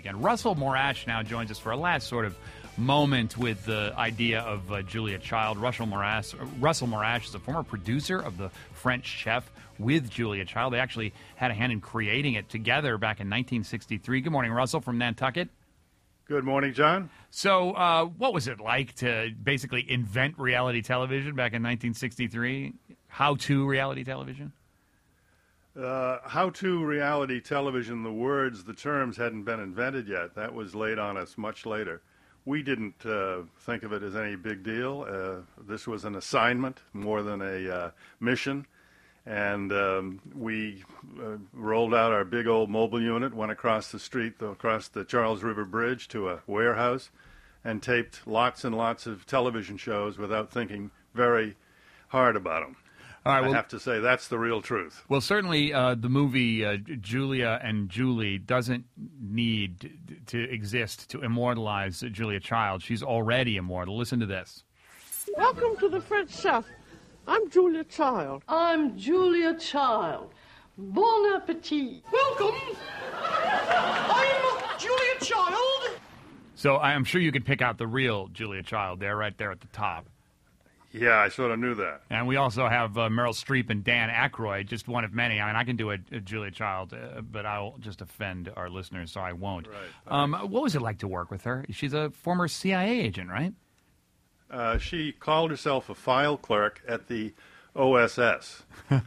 weekend. Russell Morash now joins us for a last sort of moment with the idea of Julia Child. Russell Morash is a former producer of The French Chef with Julia Child. They actually had a hand in creating it together back in 1963. Good morning, Russell, from Nantucket. Good morning, John. So what was it like to basically invent reality television back in 1963? How-to reality television? How-to reality television, the terms hadn't been invented yet. That was laid on us much later. We didn't think of it as any big deal. This was an assignment more than a mission. And we rolled out our big old mobile unit, went across the street, across the Charles River Bridge to a warehouse, and taped lots and lots of television shows without thinking very hard about them. All right, well, I have to say, that's the real truth. Well, certainly the movie Julia and Julie doesn't need to exist to immortalize Julia Child. She's already immortal. Listen to this. Welcome to The French Chef. I'm Julia Child. I'm Julia Child. Bon appetit. Welcome. I'm Julia Child. So I'm sure you can pick out the real Julia Child there, right there at the top. Yeah, I sort of knew that. And we also have Meryl Streep and Dan Aykroyd, just one of many. I mean, I can do a Julia Child, but I'll just offend our listeners, so I won't. Right. What was it like to work with her? She's a former CIA agent, right? She called herself a file clerk at the OSS.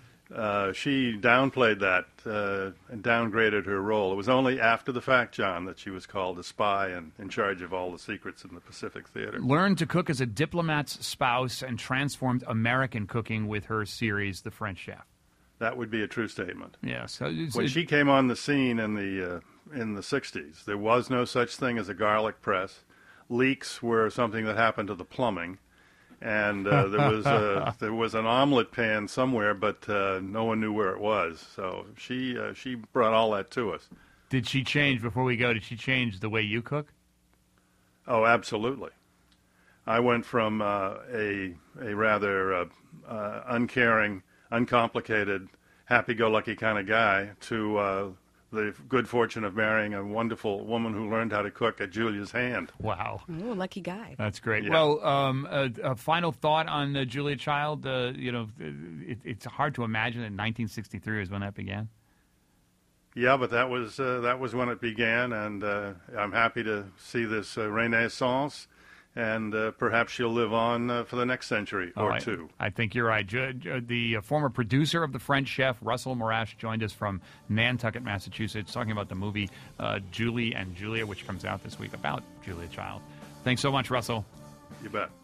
She downplayed that and downgraded her role. It was only after the fact, John, that she was called a spy and in charge of all the secrets in the Pacific Theater. Learned to cook as a diplomat's spouse and transformed American cooking with her series, The French Chef. That would be a true statement. Yes. When she came on the scene in the 60s, there was no such thing as a garlic press. Leaks were something that happened to the plumbing, and there was an omelet pan somewhere, but no one knew where it was. So she brought all that to us. Did she change, before we go, did she change the way you cook? Oh, absolutely. I went from a rather uncaring, uncomplicated, happy-go-lucky kind of guy to the good fortune of marrying a wonderful woman who learned how to cook at Julia's hand. Wow. Oh, lucky guy. That's great. Yeah. Well, a final thought on Julia Child. It's hard to imagine that 1963 is when that began. Yeah, but that was when it began, and I'm happy to see this renaissance, and perhaps she'll live on for the next century or two. I think you're right. The former producer of The French Chef, Russell Morash, joined us from Nantucket, Massachusetts, talking about the movie Julie and Julia, which comes out this week about Julia Child. Thanks so much, Russell. You bet.